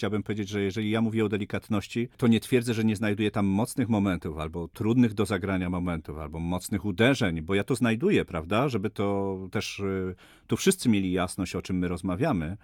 chciałbym powiedzieć, że jeżeli ja mówię o delikatności, to nie twierdzę, że nie znajduję tam mocnych momentów, albo trudnych do zagrania momentów, albo mocnych uderzeń, bo ja to znajduję, prawda, żeby to też tu wszyscy mieli jasność, o czym my rozmawiamy.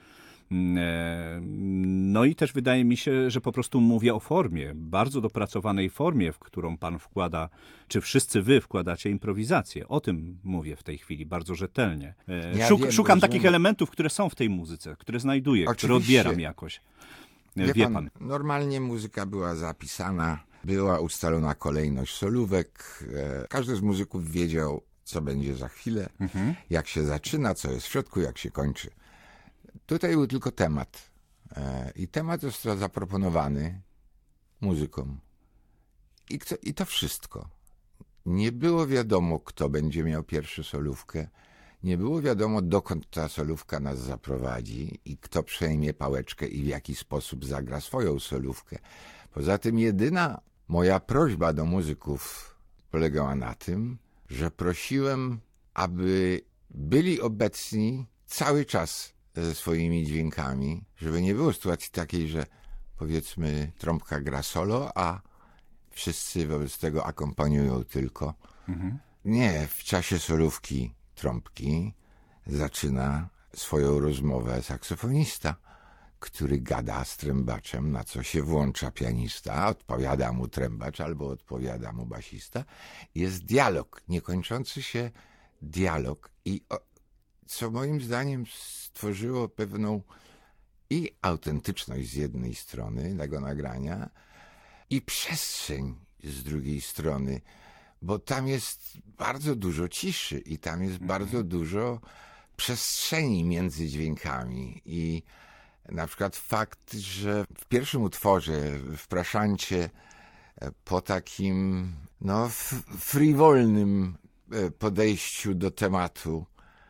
No i też wydaje mi się, że po prostu mówię o formie, bardzo dopracowanej formie, w którą pan wkłada, czy wszyscy wy wkładacie improwizację. O tym mówię w tej chwili bardzo rzetelnie. Szukam takich elementów, które są w tej muzyce, które znajduję, które odbieram jakoś. Wie pan. Normalnie muzyka była zapisana, była ustalona kolejność solówek. Każdy z muzyków wiedział, co będzie za chwilę, jak się zaczyna, co jest w środku, jak się kończy. Tutaj był tylko temat. I temat został zaproponowany muzykom. I to wszystko. Nie było wiadomo, kto będzie miał pierwszą solówkę. Nie było wiadomo, dokąd ta solówka nas zaprowadzi i kto przejmie pałeczkę i w jaki sposób zagra swoją solówkę. Poza tym jedyna moja prośba do muzyków polegała na tym, że prosiłem, aby byli obecni cały czas ze swoimi dźwiękami, żeby nie było sytuacji takiej, że powiedzmy trąbka gra solo, a wszyscy wobec tego akompaniują tylko. Nie, w czasie solówki trąbki zaczyna swoją rozmowę saksofonista, który gada z trębaczem, na co się włącza pianista, odpowiada mu trębacz albo odpowiada mu basista. Jest dialog, niekończący się dialog i co moim zdaniem stworzyło pewną i autentyczność z jednej strony tego nagrania i przestrzeń z drugiej strony, bo tam jest bardzo dużo ciszy i tam jest bardzo dużo przestrzeni między dźwiękami i na przykład fakt, że w pierwszym utworze, w Praszancie, po takim frywolnym podejściu do tematu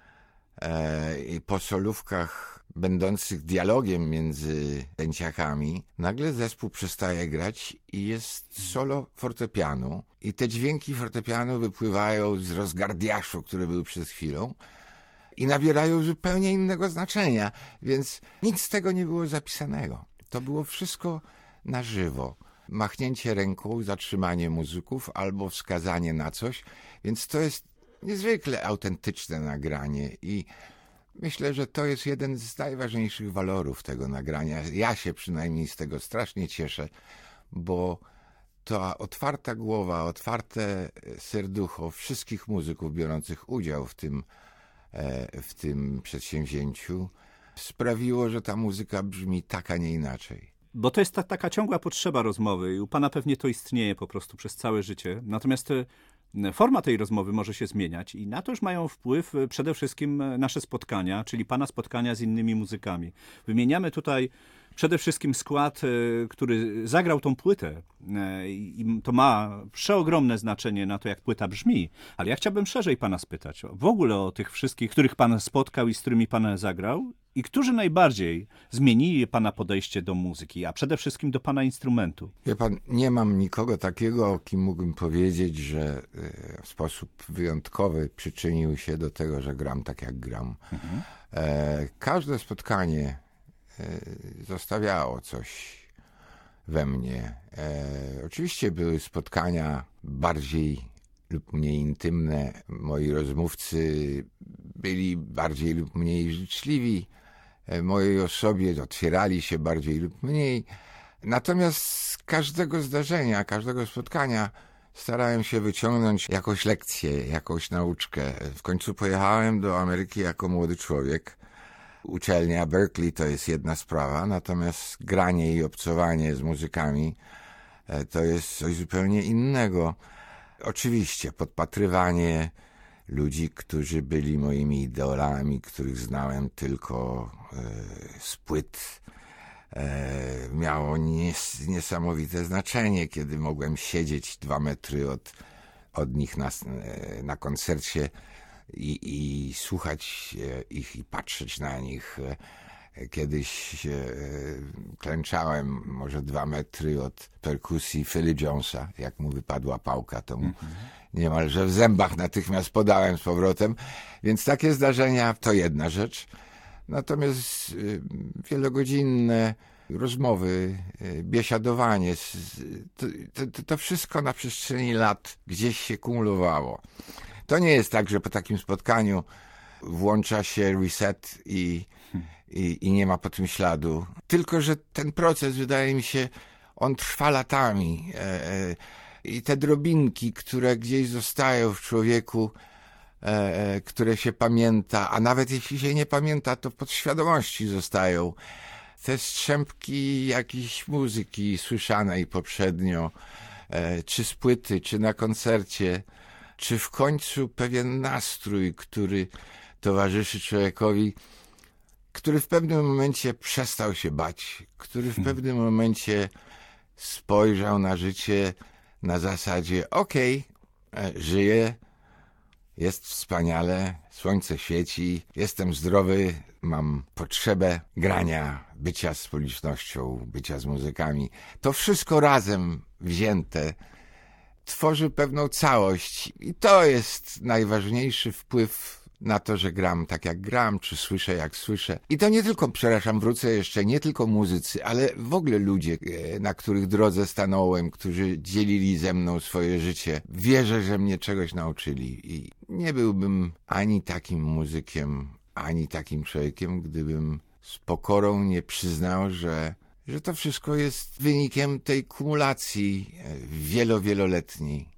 i po solówkach będących dialogiem między dęciakami, nagle zespół przestaje grać i jest solo fortepianu i te dźwięki fortepianu wypływają z rozgardiaszu, który był przed chwilą i nabierają zupełnie innego znaczenia, więc nic z tego nie było zapisanego. To było wszystko na żywo. Machnięcie ręką, zatrzymanie muzyków albo wskazanie na coś, więc to jest niezwykle autentyczne nagranie i myślę, że to jest jeden z najważniejszych walorów tego nagrania. Ja się przynajmniej z tego strasznie cieszę, bo ta otwarta głowa, otwarte serducho wszystkich muzyków biorących udział w tym przedsięwzięciu sprawiło, że ta muzyka brzmi tak, a nie inaczej. Bo to jest taka ciągła potrzeba rozmowy i u pana pewnie to istnieje po prostu przez całe życie. Natomiast forma tej rozmowy może się zmieniać i na to już mają wpływ przede wszystkim nasze spotkania, czyli pana spotkania z innymi muzykami. Wymieniamy tutaj przede wszystkim skład, który zagrał tą płytę i to ma przeogromne znaczenie na to, jak płyta brzmi. Ale ja chciałbym szerzej pana spytać w ogóle o tych wszystkich, których pan spotkał i z którymi pan zagrał i którzy najbardziej zmienili pana podejście do muzyki, a przede wszystkim do pana instrumentu. Wie pan, nie mam nikogo takiego, o kim mógłbym powiedzieć, że w sposób wyjątkowy przyczynił się do tego, że gram tak, jak gram. Każde spotkanie zostawiało coś we mnie. Oczywiście były spotkania bardziej lub mniej intymne. Moi rozmówcy byli bardziej lub mniej życzliwi mojej osobie, otwierali się bardziej lub mniej. Natomiast z każdego zdarzenia, każdego spotkania starałem się wyciągnąć jakąś lekcję, jakąś nauczkę. W końcu pojechałem do Ameryki jako młody człowiek. Uczelnia Berkeley to jest jedna sprawa, natomiast granie i obcowanie z muzykami to jest coś zupełnie innego. Oczywiście podpatrywanie ludzi, którzy byli moimi idolami, których znałem tylko z płyt, miało niesamowite znaczenie, kiedy mogłem siedzieć 2 metry od nich na koncercie i słuchać ich i patrzeć na nich. Kiedyś klęczałem może 2 metry od perkusji Philly Jonesa. Jak mu wypadła pałka, to mu niemalże w zębach natychmiast podałem z powrotem. Więc takie zdarzenia to jedna rzecz. Natomiast wielogodzinne rozmowy, biesiadowanie, to wszystko na przestrzeni lat gdzieś się kumulowało. To nie jest tak, że po takim spotkaniu włącza się reset i nie ma po tym śladu. Tylko że ten proces, wydaje mi się, on trwa latami. I te drobinki, które gdzieś zostają w człowieku, które się pamięta, a nawet jeśli się nie pamięta, to w podświadomości zostają. Te strzępki jakiejś muzyki słyszanej poprzednio, czy z płyty, czy na koncercie, czy w końcu pewien nastrój, który towarzyszy człowiekowi, który w pewnym momencie przestał się bać, który w pewnym momencie spojrzał na życie na zasadzie okej, żyję, jest wspaniale, słońce świeci, jestem zdrowy, mam potrzebę grania, bycia z publicznością, bycia z muzykami. To wszystko razem wzięte tworzy pewną całość i to jest najważniejszy wpływ na to, że gram tak jak gram, czy słyszę jak słyszę. I to nie tylko, przepraszam, wrócę jeszcze, nie tylko muzycy, ale w ogóle ludzie, na których drodze stanąłem, którzy dzielili ze mną swoje życie. Wierzę, że mnie czegoś nauczyli i nie byłbym ani takim muzykiem, ani takim człowiekiem, gdybym z pokorą nie przyznał, że to wszystko jest wynikiem tej kumulacji wieloletniej.